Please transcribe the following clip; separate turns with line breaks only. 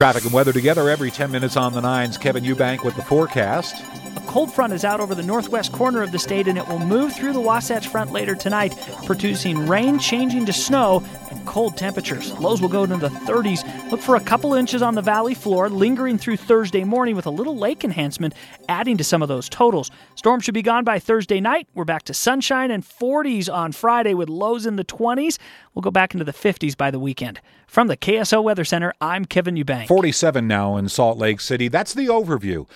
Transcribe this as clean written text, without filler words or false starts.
Traffic and weather together every 10 minutes on the 9s. Kevin Eubank with the forecast.
A cold front is out over the northwest corner of the state, and it will move through the Wasatch Front later tonight, producing rain changing to snow and cold temperatures. Lows will go into the 30s. Look for a couple inches on the valley floor, lingering through Thursday morning with a little lake enhancement adding to some of those totals. Storm should be gone by Thursday night. We're back to sunshine and 40s on Friday with lows in the 20s. We'll go back into the 50s by the weekend. From the KSO Weather Center, I'm Kevin Eubank.
47 now in Salt Lake City. That's the overview.